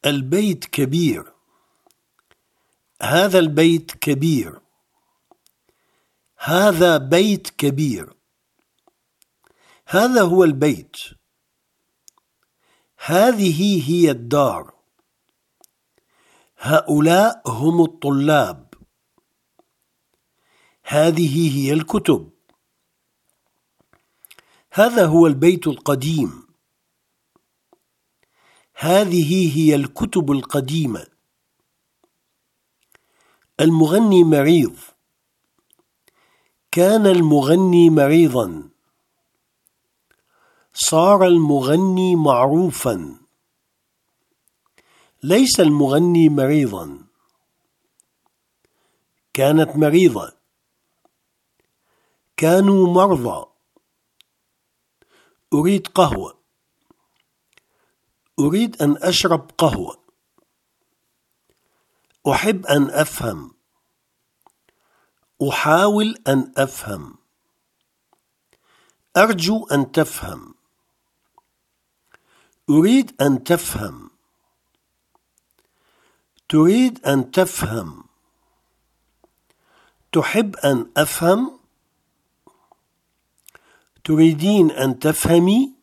البيت كبير. هذا البيت كبير. هذا بيت كبير. هذا هو البيت. هذه هي الدار. هؤلاء هم الطلاب. هذه هي الكتب. هذا هو البيت القديم. هذه هي الكتب القديمة. المغني مريض. كان المغني مريضا. صار المغني معروفا. ليس المغني مريضا. كانت مريضة. كانوا مرضى. أريد قهوة. أريد أن أشرب قهوة. أحب أن أفهم. أحاول أن أفهم. أرجو أن تفهم. أريد أن تفهم. تريد أن تفهم. تحب أن أفهم. تريدين أن تفهمي.